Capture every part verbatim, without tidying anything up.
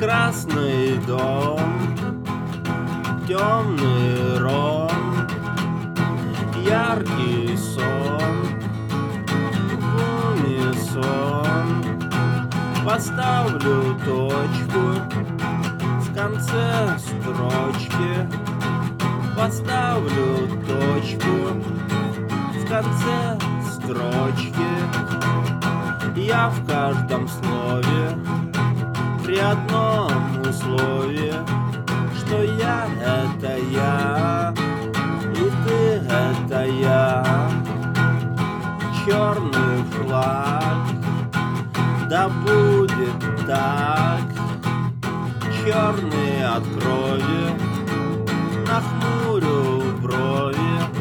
Красный дом, темный ром, яркий сон, в унисон. Поставлю точку в конце строчки, поставлю точку в конце строчки. Я в каждом слове при одном условии, что я — это я, и ты — это я. Черный флаг, да будет так, черный от крови, нахмурю брови.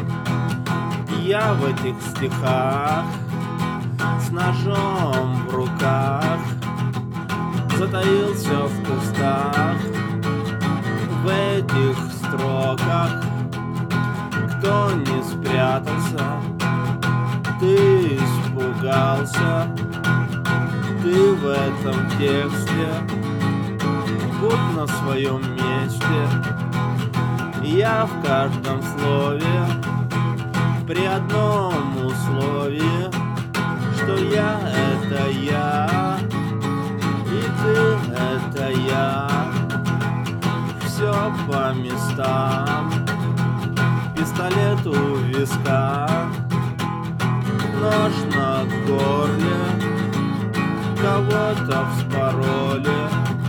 Я в этих стихах с ножом в руках затаился в кустах. В этих строках кто не спрятался, ты испугался. Ты в этом тексте будь на своем месте. Я в каждом слове при одном условии, что я — это я, и ты — это я. Все по местам, пистолет у виска, нож на горле, кого-то вспороли.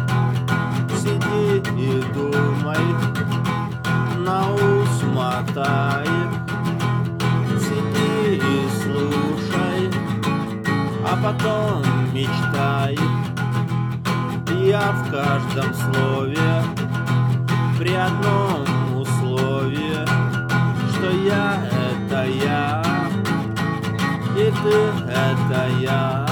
Сиди и думай, на ус мотай, сиди и слушай, а потом мечтай. Я в каждом слове при одном условии, что я — это я, и ты — это я.